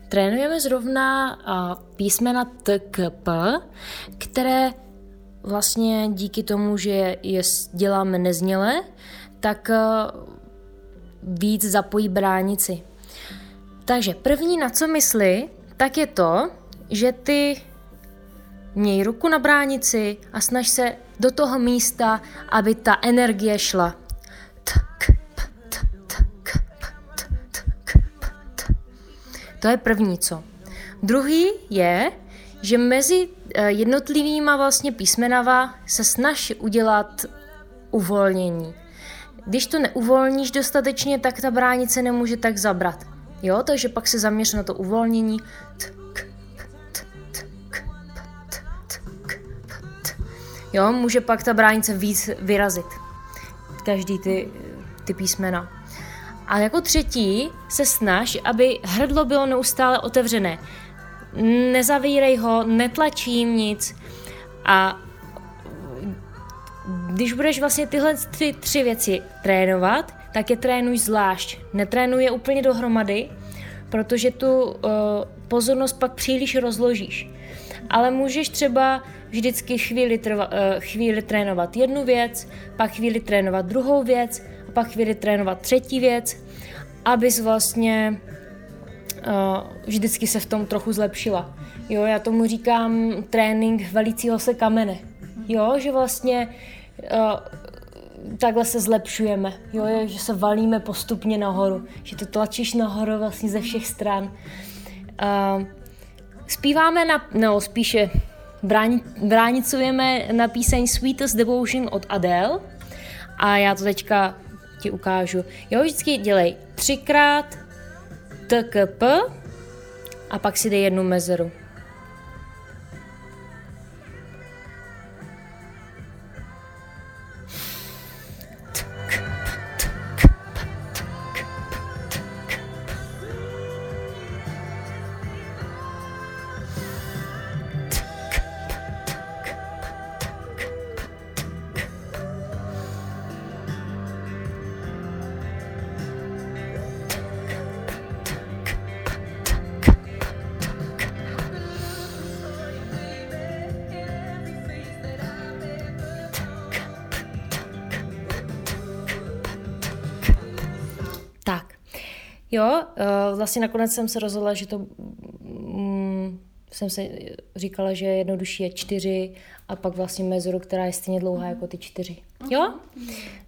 trénujeme zrovna písmena T, K, P, které vlastně díky tomu, že je děláme nezněle, tak víc zapojí bránici. Takže první, na co mysli, tak je to, že ty měj ruku na bránici a snaž se do toho místa, aby ta energie šla. To je první co. Druhý je, že mezi jednotlivýma vlastně písmenama se snaž udělat uvolnění. Když to neuvolníš dostatečně, tak ta bránice nemůže tak zabrat. Jo, takže pak se zaměř na to uvolnění. Jo, může pak ta bránice víc vyrazit. Každý ty písmena. A jako třetí se snaž, aby hrdlo bylo neustále otevřené. Nezavírej ho, netlačím nic. A když budeš vlastně tyhle tři věci trénovat, tak je trénuj zvlášť. Netrénuj je úplně dohromady, protože tu pozornost pak příliš rozložíš. Ale můžeš třeba vždycky chvíli trénovat jednu věc, pak chvíli trénovat druhou věc, a pak chvíli trénovat třetí věc, abys vlastně vždycky se v tom trochu zlepšila. Jo, já tomu říkám trénink valícího se kamene. Jo, že vlastně takhle se zlepšujeme, jo, že se valíme postupně nahoru, že to tlačíš nahoru vlastně ze všech stran. Zpíváme spíše bránicujeme na píseň Sweetest Devotion od Adele a já to teďka ti ukážu. Jo, vždycky dělej 3x T, K, P a pak si dej jednu mezeru. Tak, jo, vlastně nakonec jsem se rozhodla, že to jsem se říkala, že jednodušší je 4 a pak vlastně mezeru, která je stejně dlouhá jako ty 4. Jo?